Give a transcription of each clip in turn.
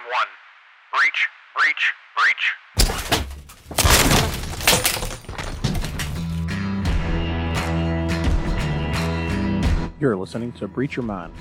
1. Breach, breach, breach. You're listening to Breach Your Mind.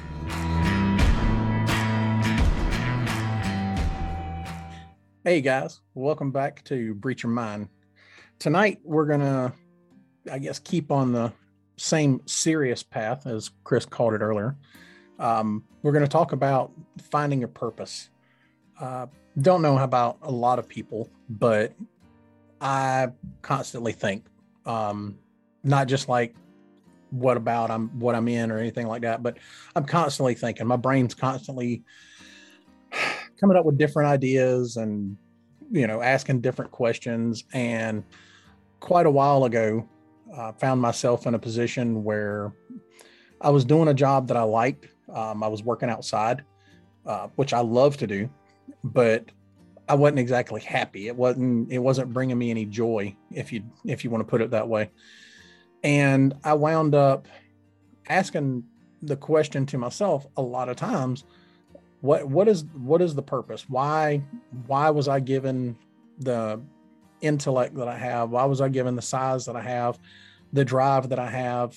Hey guys, welcome back to Breach Your Mind. Tonight we're gonna, keep on the same serious path as Chris called it earlier. We're gonna talk about finding your purpose. Don't know about a lot of people, but I constantly think, not just like what I'm in or anything like that, but I'm constantly thinking. My brain's constantly coming up with different ideas and, asking different questions. And quite a while ago, found myself in a position where I was doing a job that I liked. I was working outside, which I love to do, but I wasn't exactly happy. It wasn't bringing me any joy, if you want to put it that way. And I wound up asking the question to myself a lot of times, what is the purpose? Why was I given the intellect that I have? Why was I given the size that I have, the drive that I have?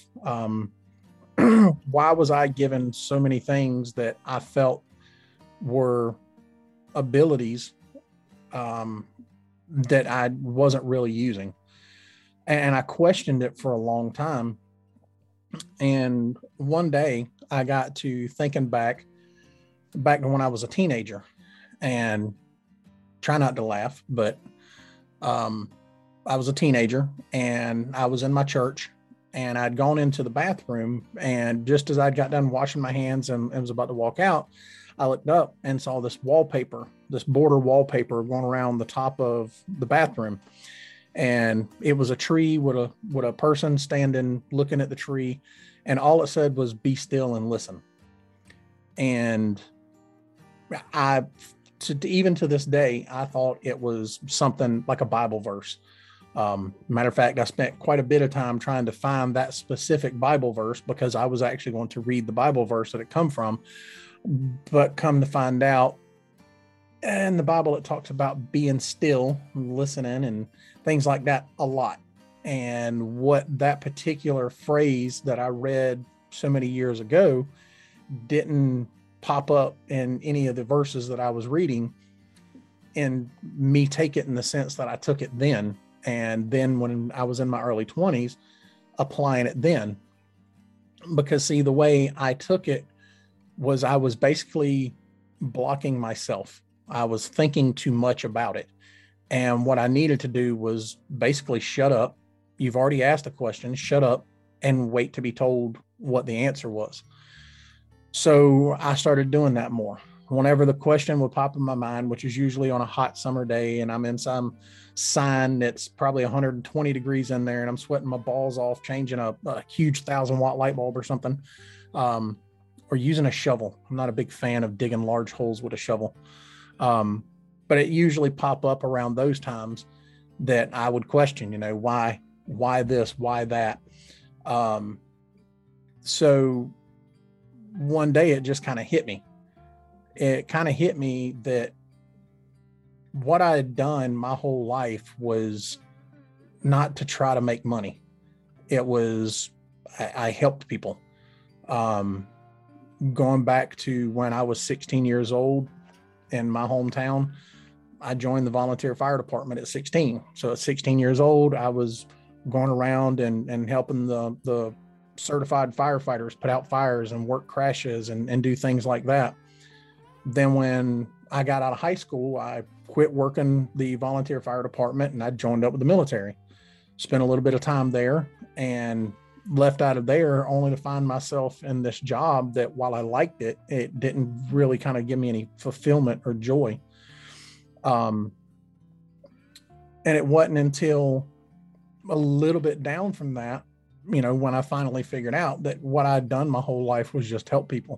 Why was I given so many things that I felt were abilities that I wasn't really using? And I questioned it for a long time. And one day I got to thinking back to when I was a teenager, and try not to laugh, but I was a teenager and I was in my church, and I'd gone into the bathroom, and just as I'd got done washing my hands and was about to walk out, I looked up and saw this border wallpaper going around the top of the bathroom. And it was a tree with a person standing looking at the tree, and all it said was, "Be still and listen." And even to this day, I thought it was something like a Bible verse. Matter of fact, I spent quite a bit of time trying to find that specific Bible verse, because I was actually going to read the Bible verse that it come from. But come to find out, in the Bible, it talks about being still and listening and things like that a lot. And what that particular phrase that I read so many years ago didn't pop up in any of the verses that I was reading, and me take it in the sense that I took it then. And then when I was in my early 20s, applying it then. Because see, the way I took it was I was basically blocking myself. I was thinking too much about it. And what I needed to do was basically shut up. You've already asked a question, shut up and wait to be told what the answer was. So I started doing that more. Whenever the question would pop in my mind, which is usually on a hot summer day, and I'm in some sign that's probably 120 degrees in there, and I'm sweating my balls off, changing a huge 1,000-watt light bulb or something, or using a shovel. I'm not a big fan of digging large holes with a shovel. But it usually pop up around those times that I would question, why this, why that? So one day it just kind of hit me. It kind of hit me that what I had done my whole life was not to try to make money. It was, I helped people. Going back to when I was 16 years old in my hometown, I joined the volunteer fire department at 16. So at 16 years old, I was going around and helping the certified firefighters put out fires and work crashes and do things like that. Then when I got out of high school, I quit working the volunteer fire department and I joined up with the military. Spent a little bit of time there and left out of there, only to find myself in this job that, while I liked it, it didn't really kind of give me any fulfillment or joy. And it wasn't until a little bit down from that, when I finally figured out that what I'd done my whole life was just help people.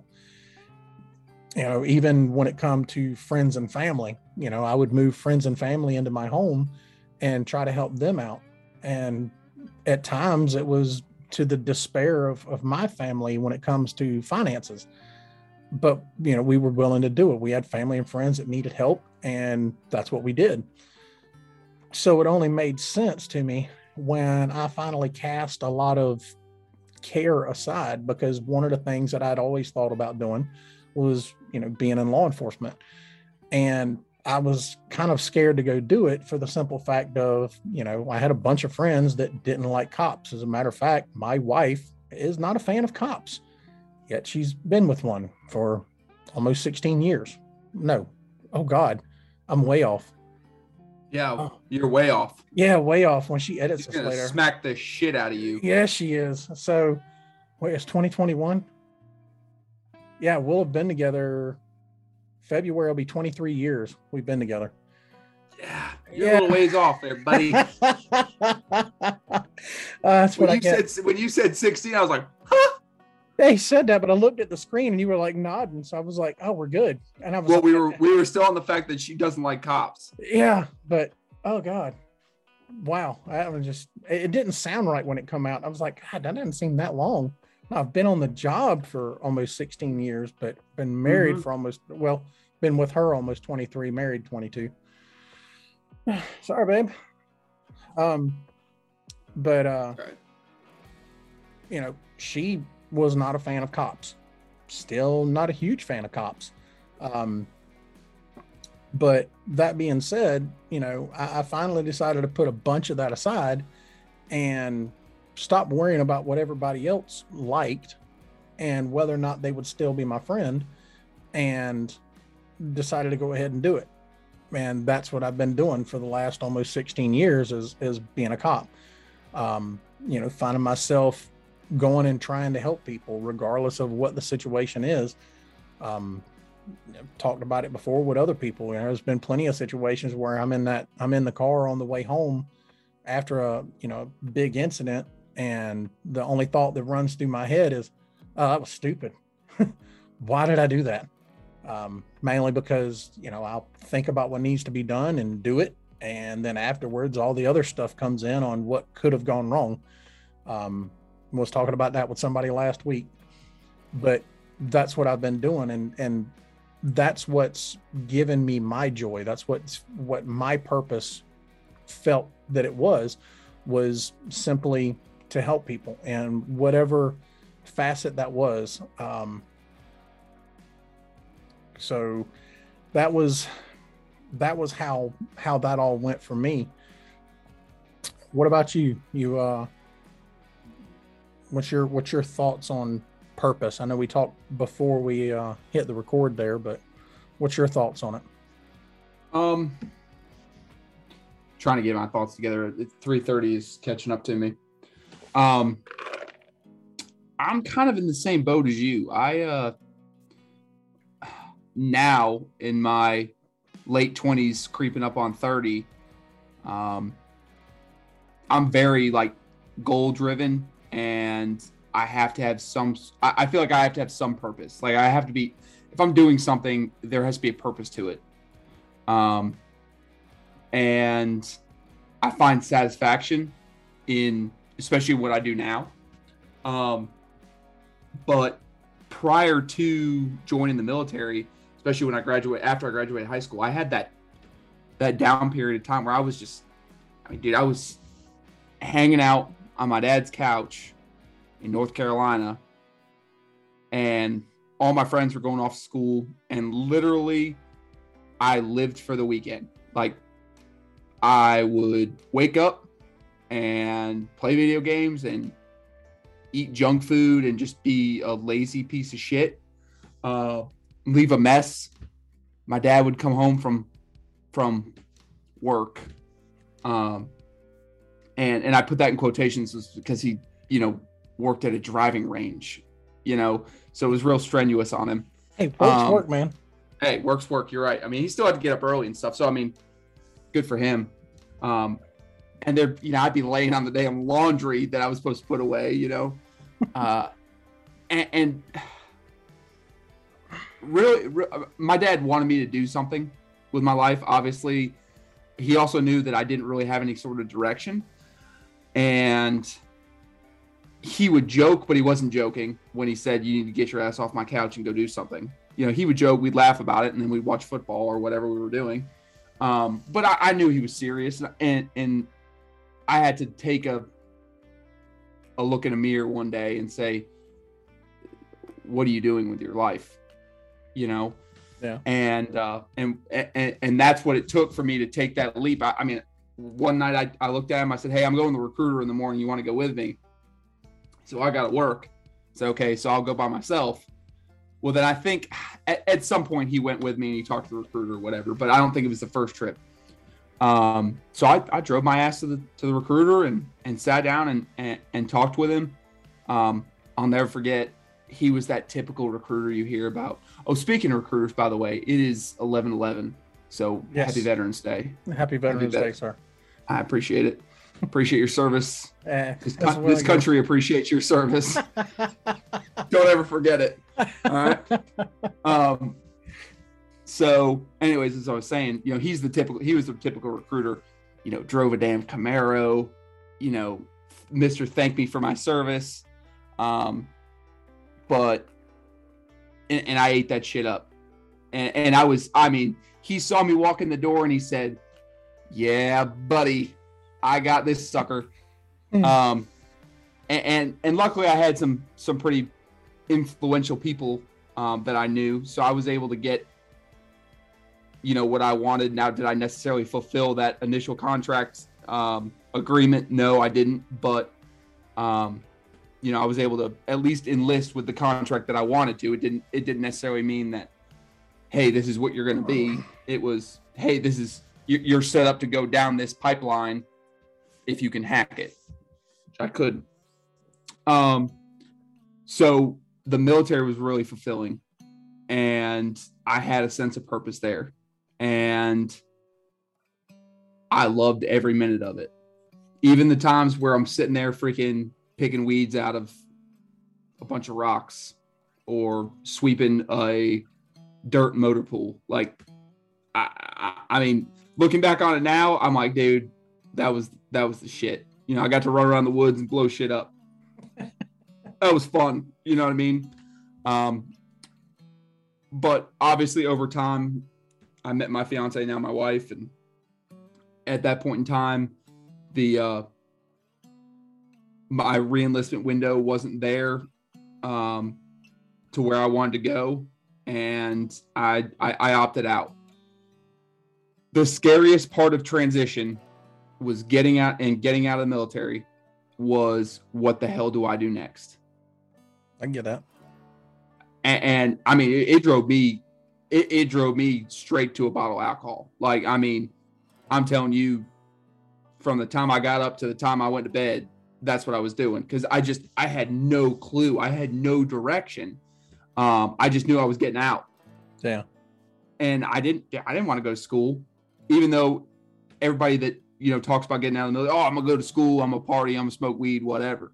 Even when it come to friends and family, I would move friends and family into my home and try to help them out. And at times it was to the despair of my family when it comes to finances. but we were willing to do it. We had family and friends that needed help, and that's what we did. So it only made sense to me when I finally cast a lot of care aside, because one of the things that I'd always thought about doing was, being in law enforcement. And I was kind of scared to go do it for the simple fact of, I had a bunch of friends that didn't like cops. As a matter of fact, my wife is not a fan of cops, yet she's been with one for almost 16 years. No. Oh God, I'm way off. Yeah, you're way off. Yeah, way off when she edits She's this gonna later. smack the shit out of you. Yeah, she is. So, wait, it's 2021? Yeah, we'll have been together. February will be 23 years we've been together. Yeah, you're a little ways off there, buddy. That's what when you said 16, I was like, huh? They said that, but I looked at the screen and you were like nodding, so I was like, "Oh, we're good." And I was well, we were still on the fact that she doesn't like cops. Yeah, but oh God, wow, that was just, it didn't sound right when it come out. I was like, God, that didn't seem that long. I've been on the job for almost 16 years, but been married for been with her almost 23, married 22. Sorry, babe. But Right. She was not a fan of cops. Still not a huge fan of cops. But that being said, I finally decided to put a bunch of that aside and stop worrying about what everybody else liked and whether or not they would still be my friend, and decided to go ahead and do it. And that's what I've been doing for the last almost 16 years is being a cop. Finding myself going and trying to help people regardless of what the situation is. Talked about it before with other people. There's been plenty of situations where I'm in the car on the way home after a big incident, and the only thought that runs through my head is, oh, that was stupid. Why did I do that? Mainly because I'll think about what needs to be done and do it, and then afterwards all the other stuff comes in on what could have gone wrong. Was talking about that with somebody last week, but that's what I've been doing, and that's what's given me my joy. That's what my purpose felt that it was simply to help people, and whatever facet that was. So that was how that all went for me. What about you? What's your thoughts on purpose? I know we talked before we hit the record there, but what's your thoughts on it? Trying to get my thoughts together. 3:30 is catching up to me. I'm kind of in the same boat as you. I now in my late 20s, creeping up on 30, I'm very goal driven, and I have to have I feel like I have to have some purpose. Like I have to be, if I'm doing something, there has to be a purpose to it. And I find satisfaction in, especially what I do now. But prior to joining the military, especially after I graduated high school, I had that down period of time where I was just, I was hanging out on my dad's couch in North Carolina, and all my friends were going off to school, and literally I lived for the weekend. Like I would wake up and play video games and eat junk food and just be a lazy piece of shit, leave a mess. My dad would come home from work, and I put that in quotations because he worked at a driving range, so it was real strenuous on him. Hey, work's work, man. Hey, work's work. You're right. I mean, he still had to get up early and stuff. So, good for him. And there, I'd be laying on the damn laundry that I was supposed to put away, and really, my dad wanted me to do something with my life. Obviously, he also knew that I didn't really have any sort of direction. And he would joke, but he wasn't joking when he said, you need to get your ass off my couch and go do something. He would joke, we'd laugh about it, and then we'd watch football or whatever we were doing. But I knew he was serious, and I had to take a look in a mirror one day and say, what are you doing with your life? Yeah. And that's what it took for me to take that leap. I mean, one night I looked at him, I said, hey, I'm going to the Recruiter in the morning. You want to go with me? So I got to work. So, okay, so I'll go by myself. Well, then I think at some point he went with me and he talked to the Recruiter or whatever, but I don't think it was the first trip. So I drove my ass to the Recruiter and sat down and talked with him. I'll never forget, he was that typical recruiter you hear about. Oh, speaking of recruiters, by the way, it is 11/11. So yes. Happy Veterans Day. Happy Veterans Day, sir. I appreciate it. Appreciate your service. This country appreciates your service. Don't ever forget it. All right. So anyways, as I was saying, he was the typical recruiter, drove a damn Camaro, Mr. Thank me for my service. But I ate that shit up. And he saw me walk in the door and he said, yeah, buddy, I got this sucker. And luckily I had some pretty influential people that I knew. So I was able to get, what I wanted. Now, did I necessarily fulfill that initial contract agreement? No, I didn't. But, I was able to at least enlist with the contract that I wanted to. It didn't necessarily mean that, hey, this is what you're going to be. It was, hey, you're set up to go down this pipeline if you can hack it, which I couldn't. So the military was really fulfilling, and I had a sense of purpose there, and I loved every minute of it. Even the times where I'm sitting there freaking picking weeds out of a bunch of rocks or sweeping a dirt motor pool. Like, I mean, looking back on it now, I'm like, dude, that was the shit. I got to run around the woods and blow shit up. That was fun. You know what I mean? But obviously over time, I met my fiance, now my wife. And at that point in time, my reenlistment window wasn't there to where I wanted to go. And I opted out. The scariest part of transition was getting out of the military was, what the hell do I do next? I can get that. And I mean, it drove me straight to a bottle of alcohol. Like, I mean, I'm telling you, from the time I got up to the time I went to bed, that's what I was doing. Cause I had no clue. I had no direction. I just knew I was getting out. Yeah. And I didn't want to go to school, even though everybody that, talks about getting out of the military, I'm gonna go to school, I'm gonna party, I'm gonna smoke weed, whatever.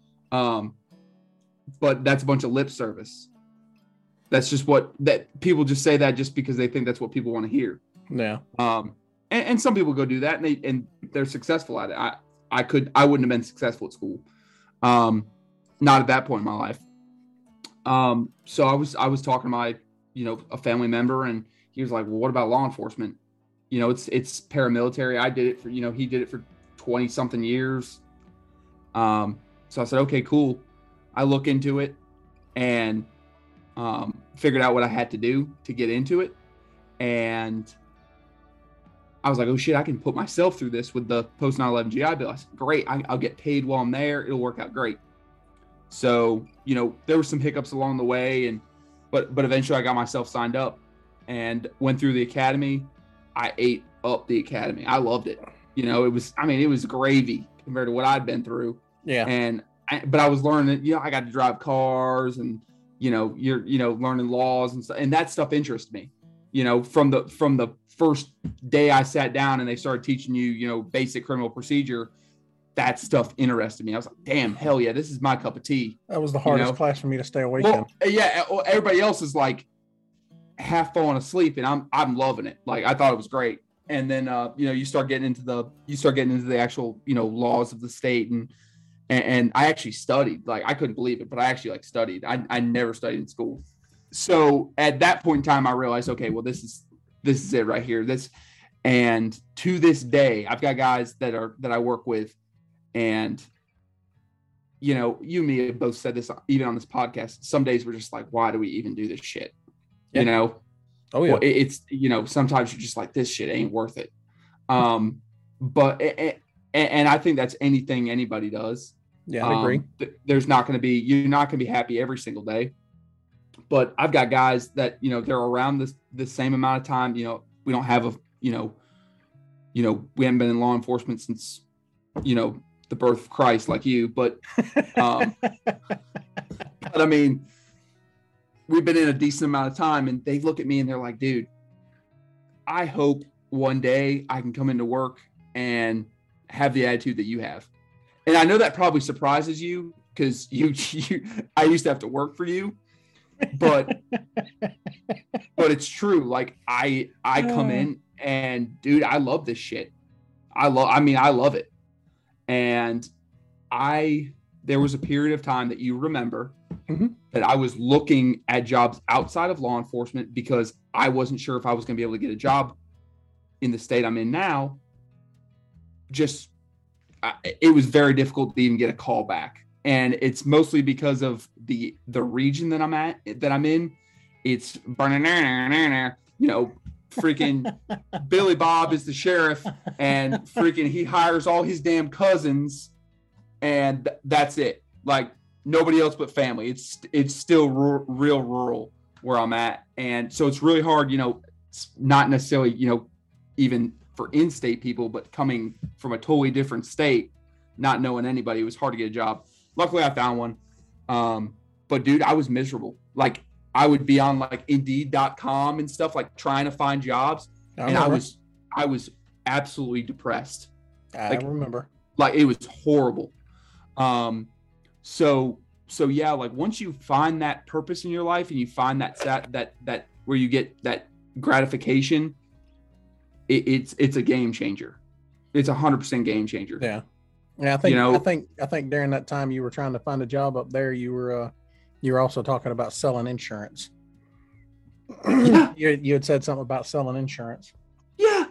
But that's a bunch of lip service. That's just that people just say that just because they think that's what people want to hear. Yeah. And some people go do that and they're successful at it. I wouldn't have been successful at school. Not at that point in my life. So I was talking to my, a family member, and he was like, well, what about law enforcement? It's paramilitary. I did it for, he did it for 20 something years. So I said, okay, cool. I look into it and, figured out what I had to do to get into it. And I was like, oh shit, I can put myself through this with the post 9/11 GI Bill. I said, great. I'll get paid while I'm there. It'll work out great. So, there were some hiccups along the way, but eventually I got myself signed up and went through the academy. I ate up the academy. I loved it. It was gravy compared to what I'd been through. Yeah. But I was learning, I got to drive cars and, you're learning laws and stuff. And that stuff interests me, from the first day I sat down and they started teaching you, basic criminal procedure. That stuff interested me. I was like, damn, hell yeah, this is my cup of tea. That was the hardest class for me to stay awake in. Yeah. Everybody else is like half falling asleep, and I'm loving it. Like, I thought it was great. And then, you start getting into the actual, laws of the state and I actually studied. Like, I couldn't believe it, but I actually like studied. I never studied in school. So at that point in time, I realized, okay, well, this is it right here. And to this day, I've got guys that I work with, and you know, you and me have both said this even on this podcast. Some days we're just like, why do we even do this shit? Yeah. You know? Oh yeah. Well, it's, you know, sometimes you're just like, this shit ain't worth it. But I think that's anything anybody does. Yeah, I agree. You're not going to be happy every single day. But I've got guys that, you know, they're around the same amount of time. You know, we don't have we haven't been in law enforcement since, you know, the birth of Christ like you, but I mean, we've been in a decent amount of time, and they look at me and they're like, dude, I hope one day I can come into work and have the attitude that you have. And I know that probably surprises you because I used to have to work for you, but it's true. Like I come in and dude, I love this shit. I love it. And there was a period of time that you remember that I was looking at jobs outside of law enforcement because I wasn't sure if I was going to be able to get a job in the state I'm in now. It was very difficult to even get a call back. And it's mostly because of the region that I'm in. It's, you know, freaking Billy Bob is the sheriff, and freaking he hires all his damn cousins, and that's it. Like nobody else but family. It's still real rural where I'm at, and so it's really hard. You know, not necessarily, you know, even for in-state people, but coming from a totally different state, not knowing anybody, it was hard to get a job. Luckily, I found one. But dude, I was miserable. Like I would be on like Indeed.com and stuff, like trying to find jobs. And I was absolutely depressed. I remember. Like it was horrible. So yeah, like once you find that purpose in your life and you find that where you get that gratification, it's a game changer. It's 100% game changer. Yeah. Yeah. I think during that time you were trying to find a job up there, you were also talking about selling insurance. Yeah. You had said something about selling insurance. Yeah.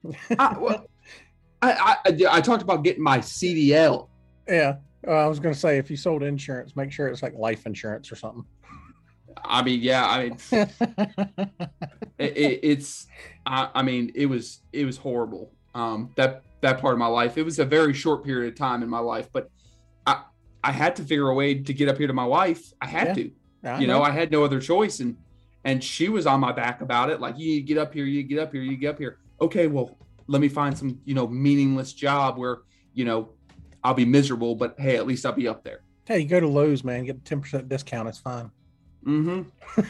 I talked about getting my CDL. Yeah. I was going to say, if you sold insurance, make sure it's like life insurance or something. I mean, yeah, I mean, it was horrible. That part of my life, it was a very short period of time in my life, but I had to figure a way to get up here to my wife. I had to, I had no other choice. And she was on my back about it. Like, you get up here, you get up here, you get up here. Okay, well, let me find some, meaningless job where, I'll be miserable, but hey, at least I'll be up there. Hey, you go to Lowe's, man, get a 10% discount. It's fine. Mm-hmm.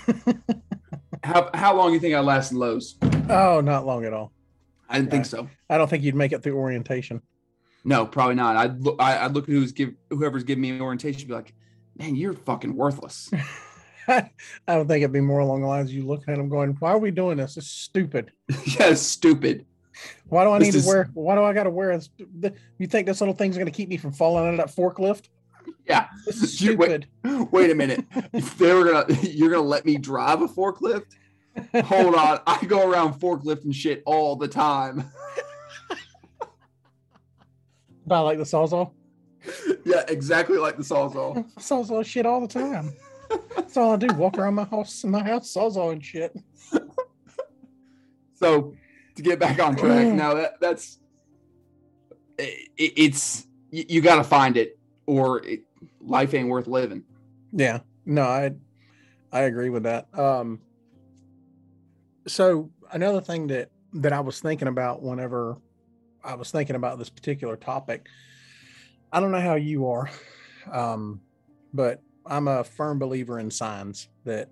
How long do you think I last in Lowe's? Oh, not long at all. I didn't think so. I don't think you'd make it through orientation. No, probably not. I'd look at whoever's giving me an orientation and be like, man, you're fucking worthless. I don't think it'd be more along the lines of you looking at them going, why are we doing this? It's stupid. Yeah, it's stupid. Why do I got to wear you think this little thing's going to keep me from falling out of that forklift? Yeah. This is stupid. Wait a minute. If you're going to let me drive a forklift? Hold on. I go around forklifting shit all the time. About like the Sawzall? Yeah, exactly like the Sawzall. Sawzall shit all the time. That's all I do. Walk around my house Sawzall and shit. So to get back on track, now that's you got to find it, or life ain't worth living. Yeah, no, I agree with that. So another thing that I was thinking about whenever I was thinking about this particular topic, I don't know how you are, but I'm a firm believer in signs that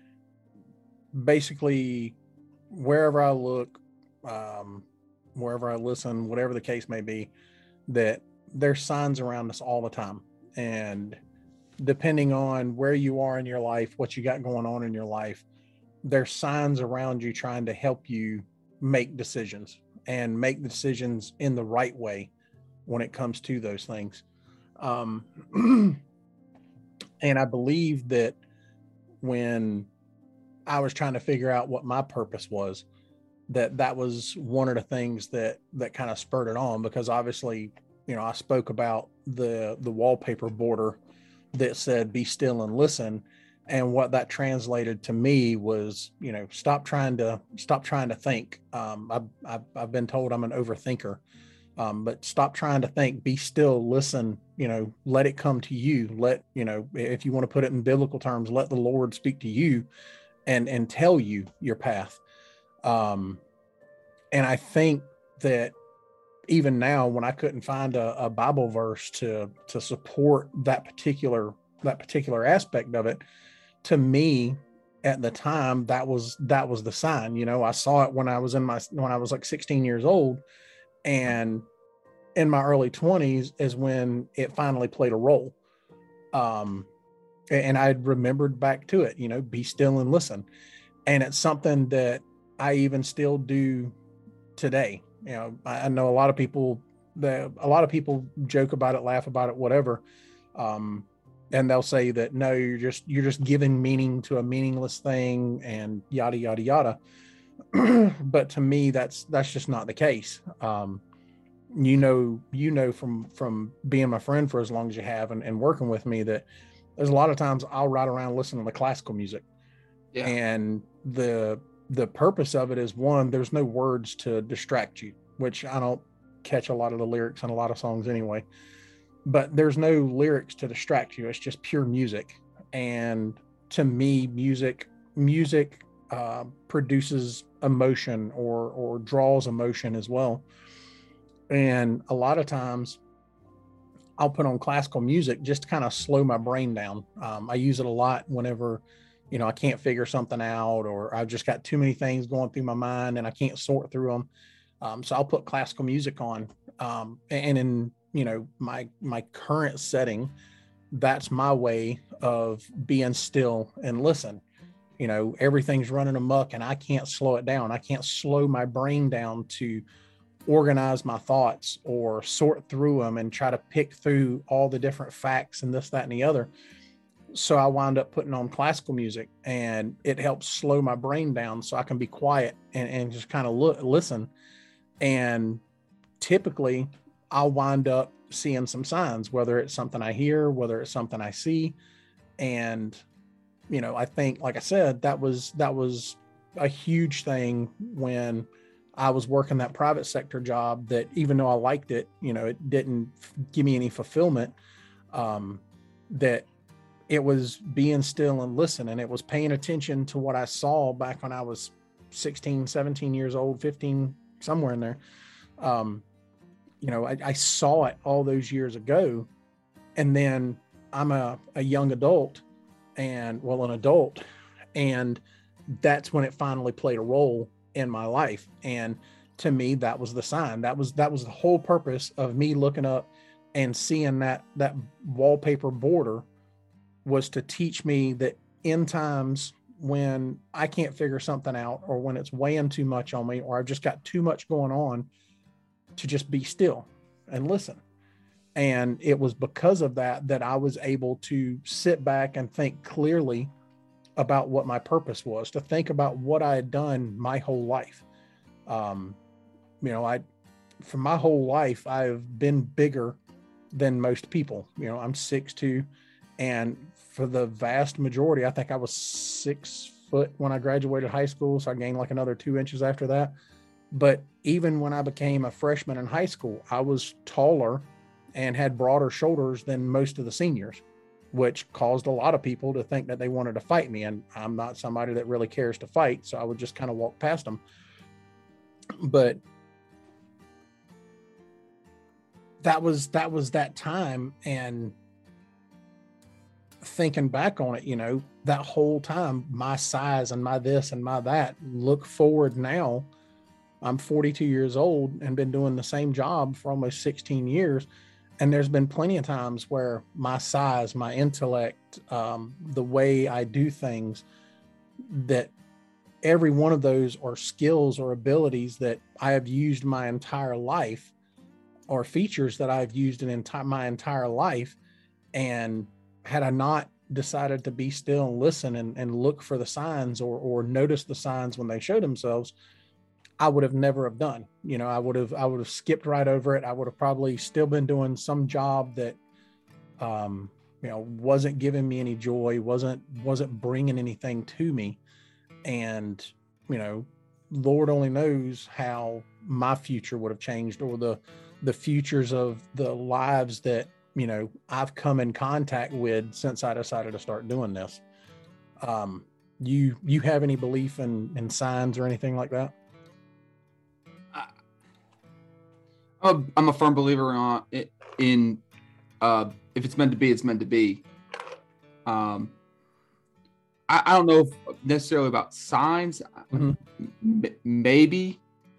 basically wherever I look, wherever I listen, whatever the case may be, that there's signs around us all the time. And depending on where you are in your life, what you got going on in your life, there's signs around you trying to help you make decisions and make the decisions in the right way when it comes to those things. Um, and I believe that when I was trying to figure out what my purpose was, that was one of the things that kind of spurred it on, because obviously, I spoke about the wallpaper border that said "Be still and listen," and what that translated to me was, stop trying to think. I've been told I'm an overthinker, but stop trying to think. Be still, listen. Let it come to you. If you want to put it in biblical terms, let the Lord speak to you and tell you your path. And I think that even now, when I couldn't find a Bible verse to support that particular aspect of it, to me at the time, that was the sign. I saw it when I was like 16 years old, and in my early 20s is when it finally played a role. And I remembered back to it, be still and listen. And it's something that I even still do today. I know a lot of people joke about it, laugh about it, whatever. And they'll say that, no, you're just giving meaning to a meaningless thing and yada, yada, yada. But to me, that's just not the case. From being my friend for as long as you have and working with me, that there's a lot of times I'll ride around listening to classical music. Yeah. And the purpose of it is, one, there's no words to distract you, which I don't catch a lot of the lyrics in a lot of songs anyway, but there's no lyrics to distract you. It's just pure music. And to me, music produces emotion or draws emotion as well. And a lot of times I'll put on classical music just to kind of slow my brain down. I use it a lot whenever, I can't figure something out, or I've just got too many things going through my mind and I can't sort through them. So I'll put classical music on. And in, my current setting, that's my way of being still and listen. Everything's running amok and I can't slow it down. I can't slow my brain down to organize my thoughts or sort through them and try to pick through all the different facts and this, that, and the other. So I wind up putting on classical music, and it helps slow my brain down so I can be quiet and just kind of listen. And typically I'll wind up seeing some signs, whether it's something I hear, whether it's something I see. And, I think, like I said, that was a huge thing when I was working that private sector job, that even though I liked it, it didn't give me any fulfillment, that it was being still and listen. And it was paying attention to what I saw back when I was 16, 17 years old, 15, somewhere in there. I saw it all those years ago. And then I'm a young adult an adult. And that's when it finally played a role in my life. And to me, that was the sign. That was the whole purpose of me looking up and seeing that wallpaper border, was to teach me that in times when I can't figure something out, or when it's weighing too much on me, or I've just got too much going on, to just be still and listen. And it was because of that I was able to sit back and think clearly about what my purpose was, to think about what I had done my whole life. For my whole life, I've been bigger than most people. I'm 6'2", and for the vast majority, I think I was 6 foot when I graduated high school. So I gained like another 2 inches after that. But even when I became a freshman in high school, I was taller and had broader shoulders than most of the seniors, which caused a lot of people to think that they wanted to fight me. And I'm not somebody that really cares to fight, so I would just kind of walk past them. But that was that time. And thinking back on it, that whole time, my size and my this and my that, look forward now, I'm 42 years old and been doing the same job for almost 16 years. And there's been plenty of times where my size, my intellect, the way I do things, that every one of those are skills or abilities that I have used my entire life. are features that I've used my entire life. And had I not decided to be still and listen and look for the signs or notice the signs when they show themselves, I would have never have done. I would have skipped right over it. I would have probably still been doing some job that, wasn't giving me any joy, wasn't bringing anything to me. And, Lord only knows how my future would have changed, or the futures of the lives that, I've come in contact with since I decided to start doing this. You have any belief in signs or anything like that? I'm a firm believer in if it's meant to be, it's meant to be. I don't know if necessarily about signs. Mm-hmm. Maybe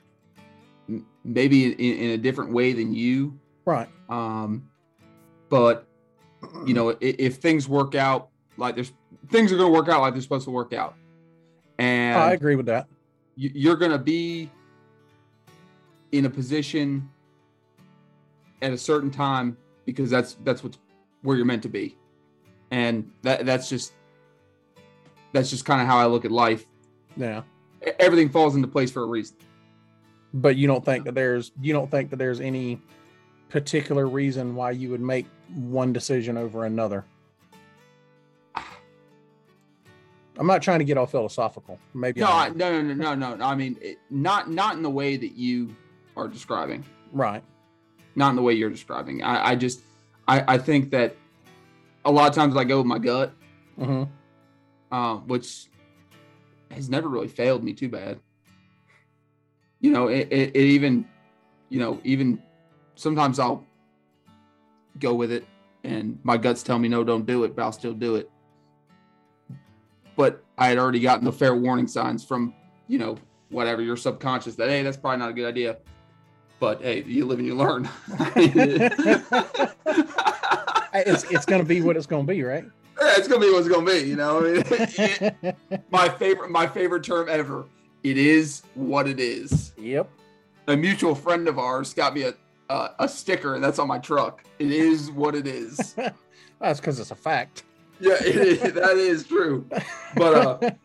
in a different way than you. Right. But if things work out things are going to work out like they're supposed to work out. And I agree with that. You're going to be in a position at a certain time because that's where you're meant to be. And that's just kind of how I look at life. Yeah. Everything falls into place for a reason. But you don't think that there's any particular reason why you would make one decision over another? I'm not trying to get all philosophical. Maybe no. I mean, not in the way that you are describing. Right. Not in the way you're describing. I think that a lot of times I go with my gut, which has never really failed me too bad. It even sometimes I'll go with it and my guts tell me, no, don't do it, but I'll still do it. But I had already gotten the fair warning signs from, whatever, your subconscious that, hey, that's probably not a good idea. But hey, you live and you learn. It's going to be what it's going to be, right? Yeah, it's going to be what it's going to be. My favorite term ever. It is what it is. Yep. A mutual friend of ours got me a sticker, and that's on my truck. It is what it is. That's because it's a fact. Yeah, it is. That is true. But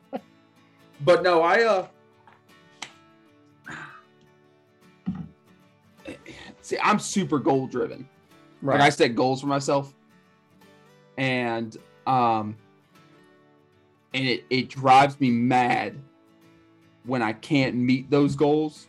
no, see, I'm super goal driven. Right. Like I set goals for myself, and it drives me mad when I can't meet those goals.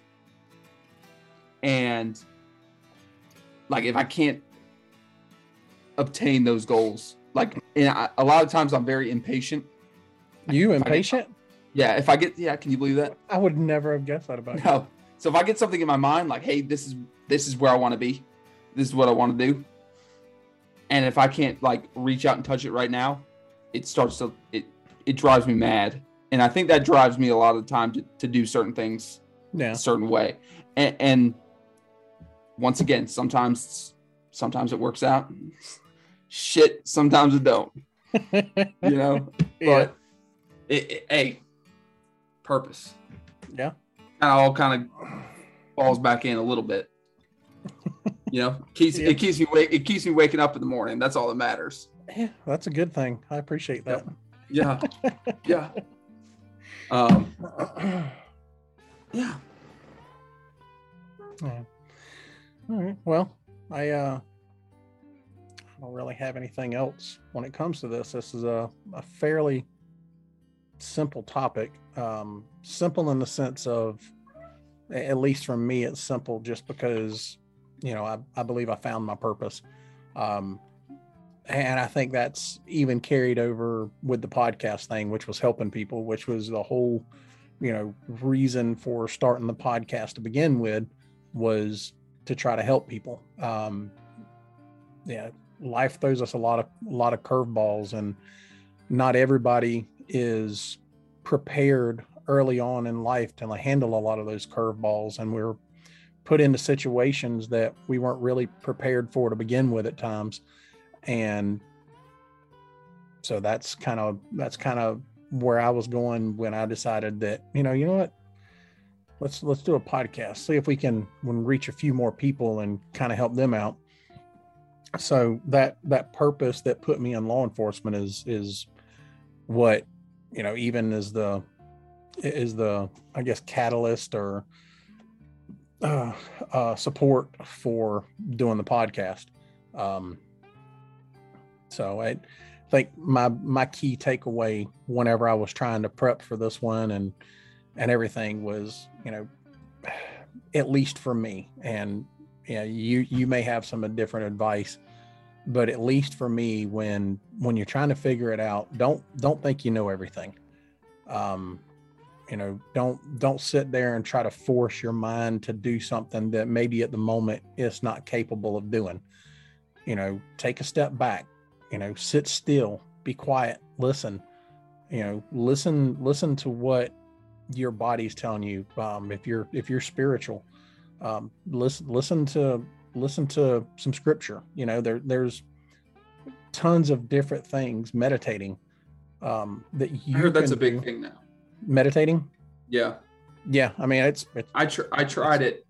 And like if I can't obtain those goals, a lot of times I'm very impatient. You impatient? If I get, can you believe that? I would never have guessed that about you. No. So if I get something in my mind, like, hey, this is where I want to be. This is what I want to do. And if I can't reach out and touch it right now, it drives me mad. And I think that drives me a lot of the time to do certain things a certain way. And once again, sometimes it works out. Shit, sometimes it don't. Yeah. But hey, purpose. Yeah. Kind of falls back in a little bit. It keeps me waking up in the morning. That's all that matters. Yeah, that's a good thing. I appreciate that. Yeah. Yeah. Yeah. All right. Well, I don't really have anything else when it comes to this. This is a fairly simple topic. Simple in the sense of, at least for me, it's simple just because, I believe I found my purpose. And I think that's even carried over with the podcast thing, which was helping people, which was the whole, reason for starting the podcast to begin with, was to try to help people. Life throws us a lot of curveballs, and not everybody is prepared early on in life to handle a lot of those curveballs, and we're put into situations that we weren't really prepared for to begin with at times. And so that's kind of where I was going when I decided that, you know what, let's do a podcast, see if we can reach a few more people and kind of help them out. So that purpose that put me in law enforcement is what, even is the I guess catalyst or support for doing the podcast. So I think my key takeaway whenever I was trying to prep for this one and everything was, at least for me, and you may have some different advice, but at least for me, when you're trying to figure it out, don't think you know everything. Don't sit there and try to force your mind to do something that maybe at the moment it's not capable of doing. Take a step back, sit still, be quiet, listen, listen to what your body's telling you. If you're spiritual, listen to some scripture. There's tons of different things. Meditating, that you I heard that's a big do. thing now. Meditating. Yeah. I mean, it's I tried it.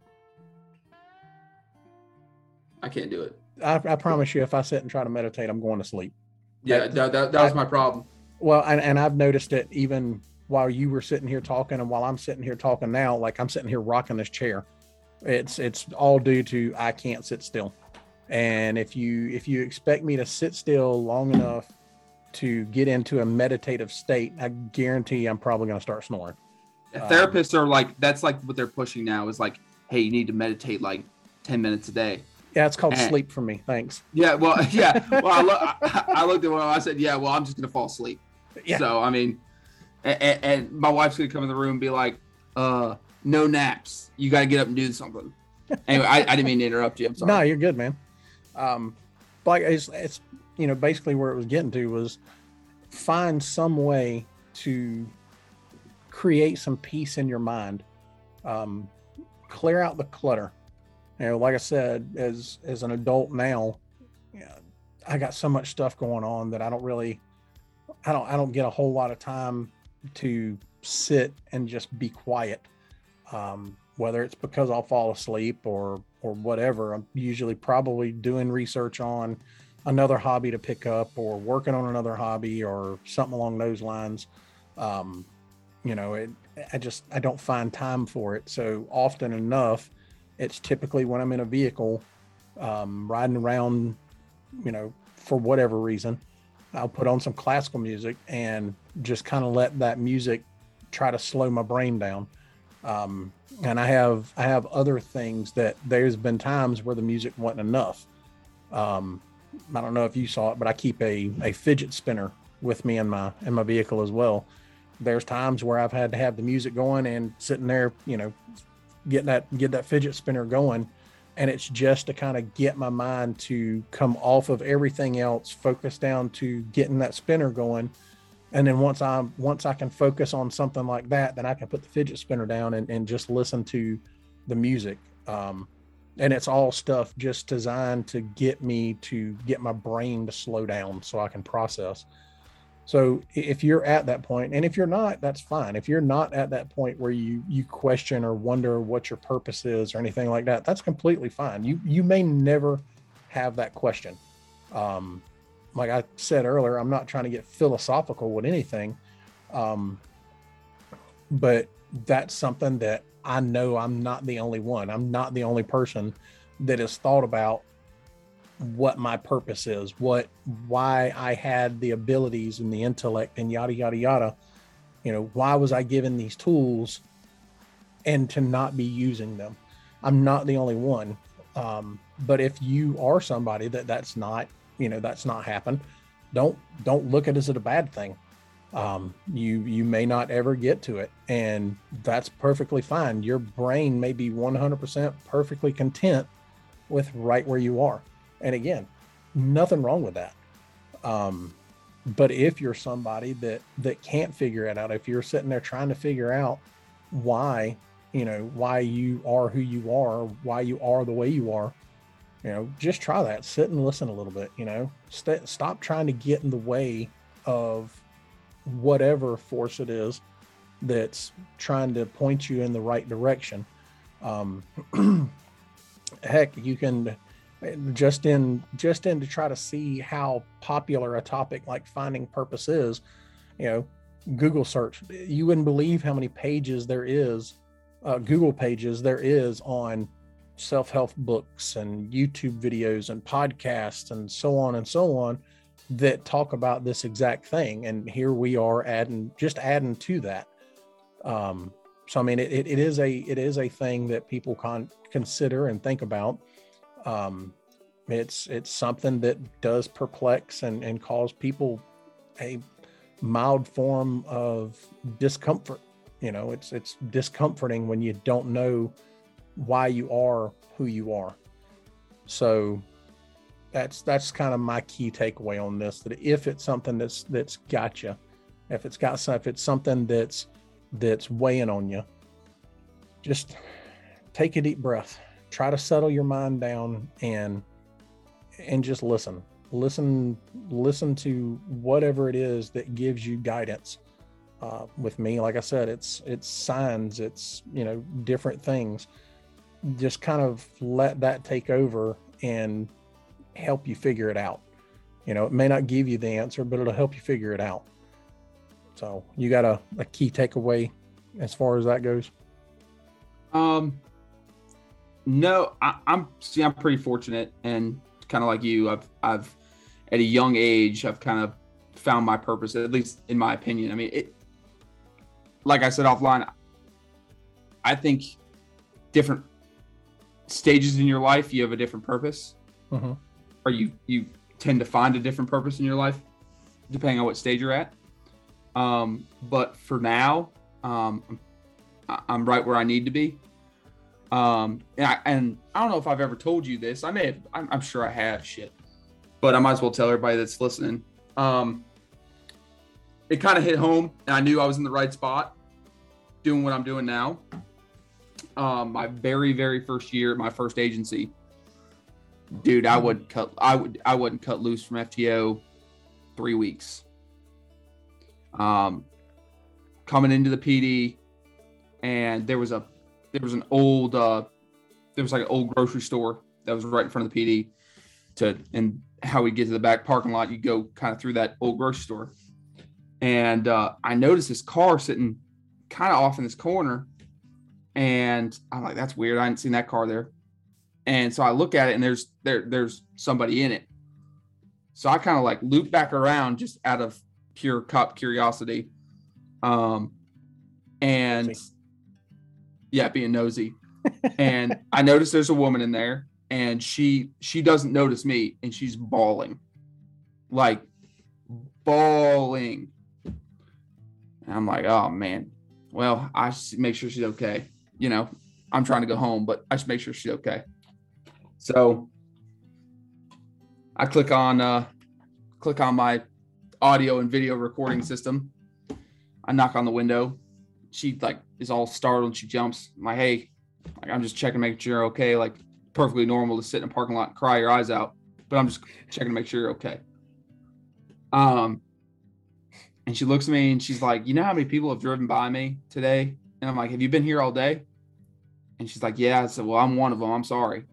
I can't do it. I promise you, if I sit and try to meditate, I'm going to sleep. Yeah, that was my problem. Well, and I've noticed it even while you were sitting here talking and while I'm sitting here talking now, like I'm sitting here rocking this chair. It's all due to I can't sit still. And if you expect me to sit still long enough to get into a meditative state, I guarantee I'm probably going to start snoring. Therapists are like, that's like what they're pushing now is like, hey, you need to meditate like 10 minutes a day. Yeah, it's called sleep for me. Thanks. Yeah, well, yeah. Well, I looked at one. I said, yeah, well, I'm just going to fall asleep. Yeah. So, I mean, and my wife's going to come in the room and be like, no naps. You got to get up and do something. Anyway, I didn't mean to interrupt you. I'm sorry. No, you're good, man. Like it's basically where it was getting to was find some way to create some peace in your mind. Clear out the clutter. Like I said, as an adult now, I got so much stuff going on that I don't get a whole lot of time to sit and just be quiet. Whether it's because I'll fall asleep or whatever, I'm usually probably doing research on another hobby to pick up or working on another hobby or something along those lines. I don't find time for it. So often enough, it's typically when I'm in a vehicle, riding around, for whatever reason, I'll put on some classical music and just kind of let that music try to slow my brain down. And I have other things that there's been times where the music wasn't enough. I don't know if you saw it, but I keep a fidget spinner with me in my vehicle as well. There's times where I've had to have the music going and sitting there, get that fidget spinner going, and it's just to kind of get my mind to come off of everything else, focus down to getting that spinner going. And then once I can focus on something like that, then I can put the fidget spinner down and just listen to the music. And it's all stuff just designed to get my brain to slow down so I can process. So if you're at that point, and if you're not, that's fine. If you're not at that point where you question or wonder what your purpose is or anything like that, that's completely fine. You may never have that question. Like I said earlier, I'm not trying to get philosophical with anything. But that's something that I know I'm not the only one. I'm not the only person that has thought about what my purpose is, why I had the abilities and the intellect and yada, yada, yada. Why was I given these tools and to not be using them? I'm not the only one. But if you are somebody that's not happened, don't look at it as a bad thing. You may not ever get to it, and that's perfectly fine. Your brain may be 100% perfectly content with right where you are. And again, nothing wrong with that. But if you're somebody that can't figure it out, if you're sitting there trying to figure out why you are who you are, why you are the way you are, just try that. Sit and listen a little bit, stop trying to get in the way of whatever force it is that's trying to point you in the right direction. Heck, you can just in to try to see how popular a topic like finding purpose is, Google search. You wouldn't believe how many pages there is, Google pages there is on self-help books and YouTube videos and podcasts and so on that talk about this exact thing. And here we are adding to that. So I mean, it is a thing that people consider and think about. It's something that does perplex and cause people a mild form of discomfort. It's discomforting when you don't know why you are who you are. So that's kind of my key takeaway on this, that if it's something that's got you, if it's something that's weighing on you, just take a deep breath, try to settle your mind down and just listen to whatever it is that gives you guidance. With me, like I said, it's signs, it's, different things. Just kind of let that take over and help you figure it out. It may not give you the answer, but it'll help you figure it out. So you got a key takeaway as far as that goes? No, I'm pretty fortunate, and kind of like you, I've at a young age, I've kind of found my purpose, at least in my opinion. I mean, like I said offline, I think different stages in your life, you have a different purpose, or you tend to find a different purpose in your life, depending on what stage you're at. But for now, I'm right where I need to be. And I don't know if I've ever told you this. I'm sure I have, but I might as well tell everybody that's listening. It kind of hit home, and I knew I was in the right spot doing what I'm doing now. My very, very first year at my first agency, dude, I wouldn't cut loose from FTO 3 weeks. Coming into the PD, and there was like an old grocery store that was right in front of the PD. And how we get to the back parking lot, you go kind of through that old grocery store. And I noticed this car sitting kind of off in this corner, and I'm like, that's weird. I hadn't seen that car there. And so I look at it, and there's somebody in it. So I kind of like loop back around just out of pure cop curiosity. And yeah, being nosy. And I noticed there's a woman in there, and she doesn't notice me, and she's bawling. And I'm like, oh man, well, I should make sure she's okay. I'm trying to go home, but I should make sure she's okay. So I click on my audio and video recording system. I knock on the window. She is all startled. She jumps. I'm like, hey, I'm just checking, making sure you're okay. Like, perfectly normal to sit in a parking lot and cry your eyes out, but I'm just checking to make sure you're okay. And she looks at me and she's like, you know how many people have driven by me today? And I'm like, have you been here all day? And she's like, yeah. I said, well, I'm one of them. I'm sorry.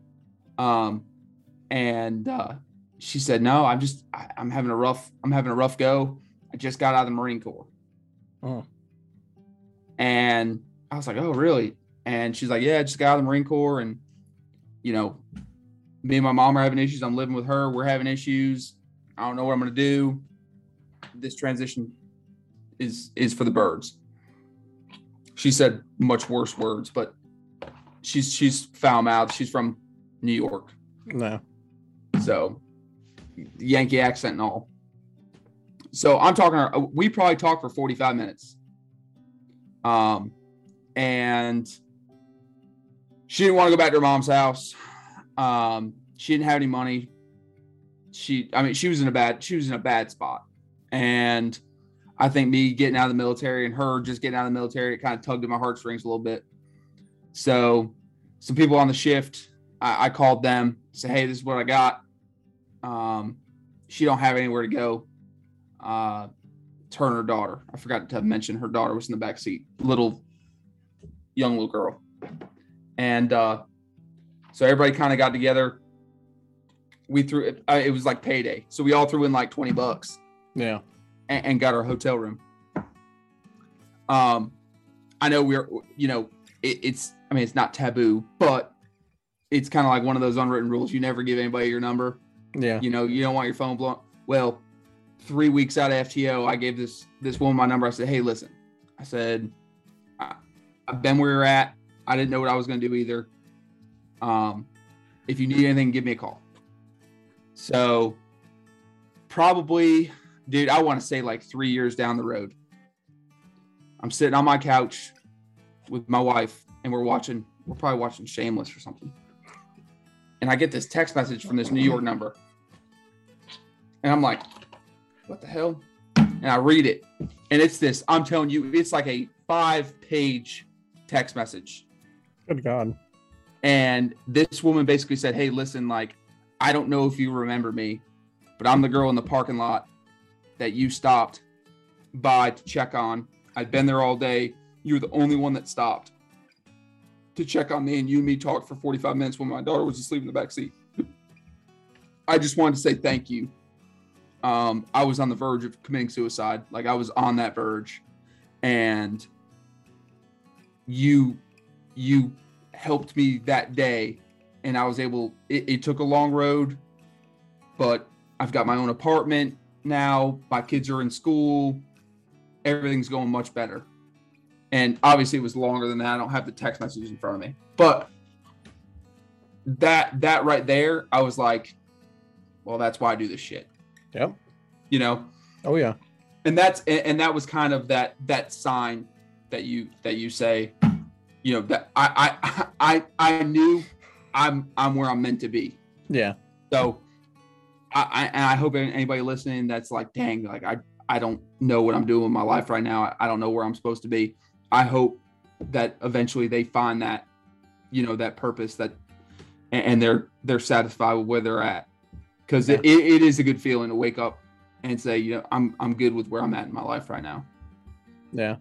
And she said, no, I'm having a rough go. I just got out of the Marine Corps. Oh. And I was like, oh, really? And she's like, yeah, I just got out of the Marine Corps. And, me and my mom are having issues. I'm living with her. We're having issues. I don't know what I'm going to do. This transition is for the birds. She said much worse words, but she's foul mouthed. She's from New York. No. So Yankee accent and all. So I'm talking to her. We probably talked for 45 minutes. And she didn't want to go back to her mom's house. She didn't have any money. She was in a bad spot. And I think me getting out of the military and her just getting out of the military, it kind of tugged at my heartstrings a little bit. So some people on the shift, I called them, say, hey, this is what I got. She don't have anywhere to go. It's her and her daughter. I forgot to mention her daughter was in the back seat, young little girl. And so everybody kind of got together. We threw it. It was like payday. So we all threw in like $20. Yeah. And got our hotel room. I know it's not taboo, but it's kind of like one of those unwritten rules. You never give anybody your number. Yeah. You don't want your phone blown. Well, 3 weeks out of FTO, I gave this woman my number. I said, hey, listen, I said, I've been where you're at. I didn't know what I was going to do either. If you need anything, give me a call. So probably, dude, I want to say like 3 years down the road, I'm sitting on my couch with my wife and we're probably watching Shameless or something. And I get this text message from this New York number. And I'm like, what the hell? And I read it. And it's this, I'm telling you, it's like a 5-page text message. Good God. And this woman basically said, hey, listen, like, I don't know if you remember me, but I'm the girl in the parking lot that you stopped by to check on. I'd been there all day. You were the only one that stopped to check on me, and you and me talked for 45 minutes when my daughter was asleep in the back seat. I just wanted to say thank you. I was on the verge of committing suicide. Like, I was on that verge, and you helped me that day, and I was able, it took a long road, but I've got my own apartment now. My kids are in school. Everything's going much better. And obviously it was longer than that. I don't have the text messages in front of me, but that right there, I was like, well, that's why I do this shit. Yep. Oh yeah. And that was kind of that sign that you say, that I knew I'm where I'm meant to be. Yeah. So I hope anybody listening that's like, dang, like I don't know what I'm doing with my life right now. I don't know where I'm supposed to be. I hope that eventually they find that, that purpose and they're satisfied with where they're at. Cause it is a good feeling to wake up and say, I'm good with where I'm at in my life right now. Yeah.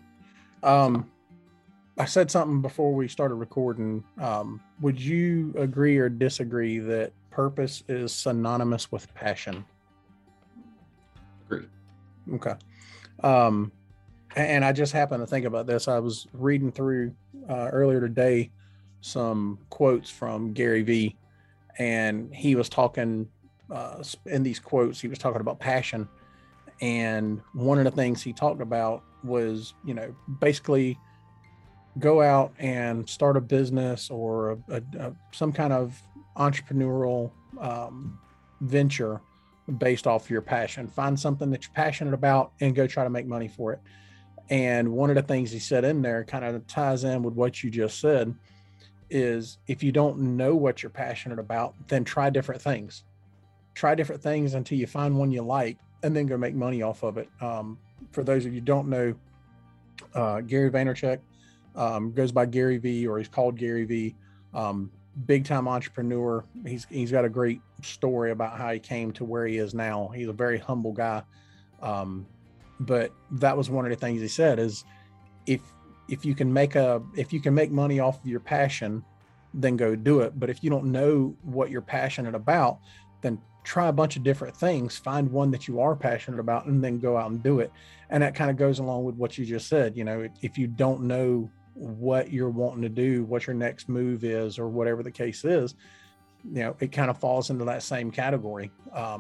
I said something before we started recording. Would you agree or disagree that purpose is synonymous with passion? Agree. Okay. And I just happened to think about this. I was reading through earlier today some quotes from Gary Vee, and he was talking in these quotes, he was talking about passion. And one of the things he talked about was, basically go out and start a business or some kind of entrepreneurial venture based off your passion. Find something that you're passionate about and go try to make money for it. And one of the things he said in there kind of ties in with what you just said is, if you don't know what you're passionate about, then try different things. Try different things until you find one you like, and then go make money off of it. For those of you who don't know, Gary Vaynerchuk goes by Gary V, or he's called Gary V. Big time entrepreneur. He's got a great story about how he came to where he is now. He's a very humble guy. But that was one of the things he said is, if you can make money off of your passion, then go do it. But if you don't know what you're passionate about, then try a bunch of different things, find one that you are passionate about, and then go out and do it. And that kind of goes along with what you just said. If you don't know what you're wanting to do, what your next move is, or whatever the case is, it kind of falls into that same category.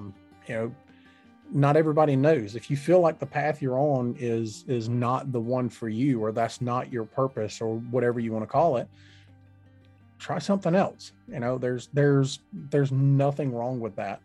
Not everybody knows. If you feel like the path you're on is not the one for you, or that's not your purpose, or whatever you want to call it, try something else. There's nothing wrong with that.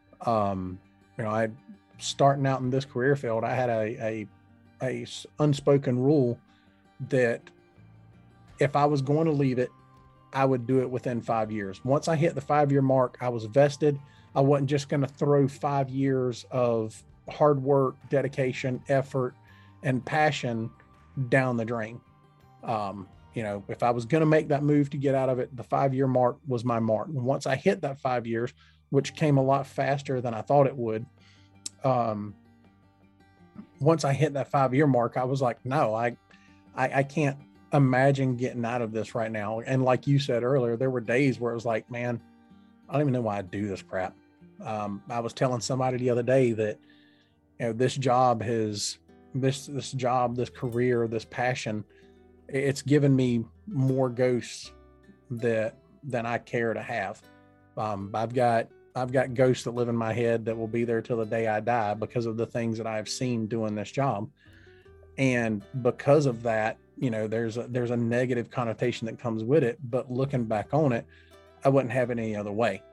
I starting out in this career field, I had a unspoken rule that if I was going to leave it, I would do it within 5 years. Once I hit the 5-year mark, I was vested. I wasn't just going to throw 5 years of hard work, dedication, effort, and passion down the drain. If I was going to make that move to get out of it, the 5-year mark was my mark. And once I hit that 5 years, which came a lot faster than I thought it would, once I hit that 5-year mark, I was like, no, I can't imagine getting out of this right now. And like you said earlier, there were days where it was like, man, I don't even know why I do this crap. I was telling somebody the other day that, this job this job, this career, this passion, it's given me more ghosts than I care to have. I've got ghosts that live in my head that will be there till the day I die because of the things that I've seen doing this job. And because of that, there's a negative connotation that comes with it. But looking back on it, I wouldn't have it any other way.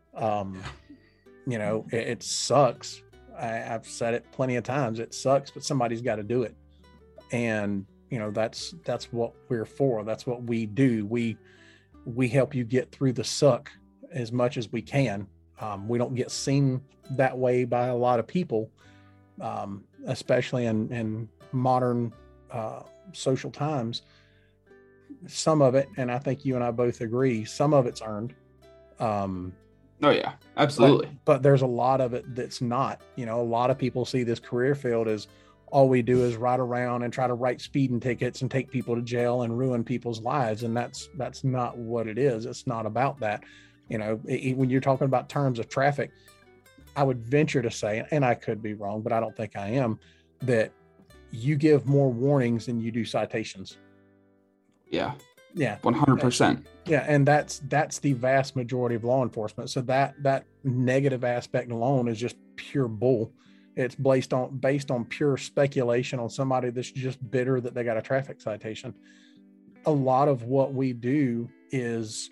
It sucks. I've said it plenty of times. It sucks, but somebody's got to do it. And, that's what we're for. That's what we do. We help you get through the suck as much as we can. We don't get seen that way by a lot of people, especially in modern social times. Some of it, and I think you and I both agree, some of it's earned. Oh yeah, absolutely. But there's a lot of it that's not. A lot of people see this career field as all we do is ride around and try to write speeding tickets and take people to jail and ruin people's lives. And that's not what it is. It's not about that. When you're talking about terms of traffic, I would venture to say, and I could be wrong, but I don't think I am, that you give more warnings than you do citations. Yeah. Yeah. 100%. Yeah. And that's the vast majority of law enforcement. So that negative aspect alone is just pure bull. It's based on pure speculation on somebody that's just bitter that they got a traffic citation. A lot of what we do is,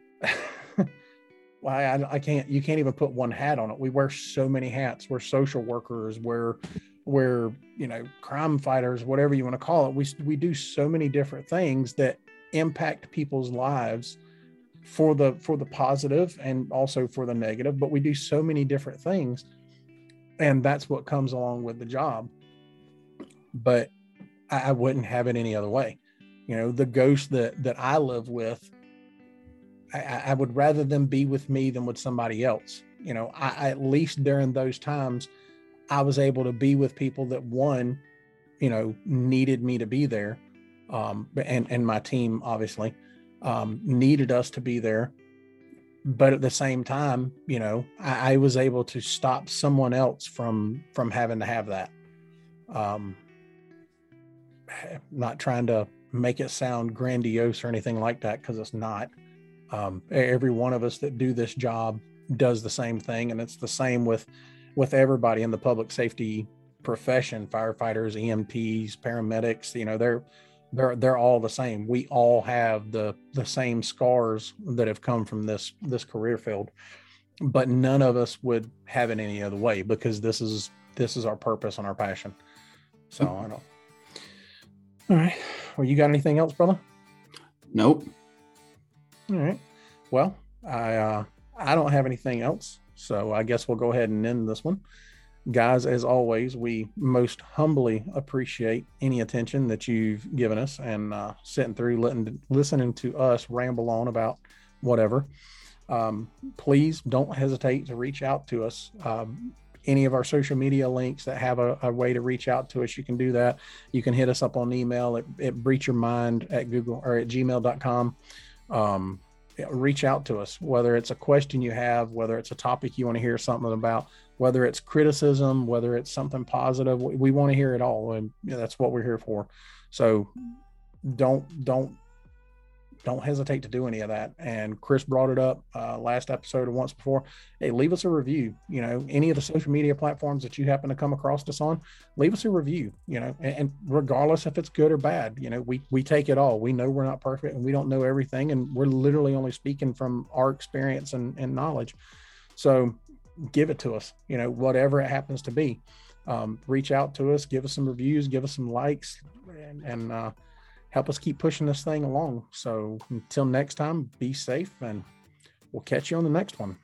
I can't, you can't even put one hat on it. We wear so many hats. We're social workers. We're crime fighters, whatever you want to call it. We do so many different things that impact people's lives for the positive and also for the negative, but we do so many different things. And that's what comes along with the job. But I wouldn't have it any other way. The ghost that I live with, I would rather them be with me than with somebody else. I at least during those times, I was able to be with people that needed me to be there. And my team obviously needed us to be there. But at the same time, I was able to stop someone else from having to have that. Not trying to make it sound grandiose or anything like that, because it's not. Every one of us that do this job does the same thing, and it's the same with everybody in the public safety profession: firefighters, EMTs, paramedics. They're all the same. We all have the same scars that have come from this career field, but none of us would have it any other way, because this is our purpose and our passion. So I don't. All right. Well, you got anything else, brother? Nope. All right. Well, I don't have anything else, so I guess we'll go ahead and end this one. Guys, as always, we most humbly appreciate any attention that you've given us and sitting through, listening to us ramble on about whatever. Please don't hesitate to reach out to us. Any of our social media links that have a way to reach out to us, you can do that. You can hit us up on email at breachyourmind@google or at gmail.com. Reach out to us, whether it's a question you have, whether it's a topic you want to hear something about, whether it's criticism, whether it's something positive. We want to hear it all, and that's what we're here for. So don't hesitate to do any of that. And Chris brought it up last episode or once before. Hey, leave us a review. Any of the social media platforms that you happen to come across us on, leave us a review. And regardless if it's good or bad, we take it all. We know we're not perfect and we don't know everything, and we're literally only speaking from our experience and knowledge. So give it to us. Whatever it happens to be. Reach out to us, give us some reviews, give us some likes, and help us keep pushing this thing along. So until next time, be safe, and we'll catch you on the next one.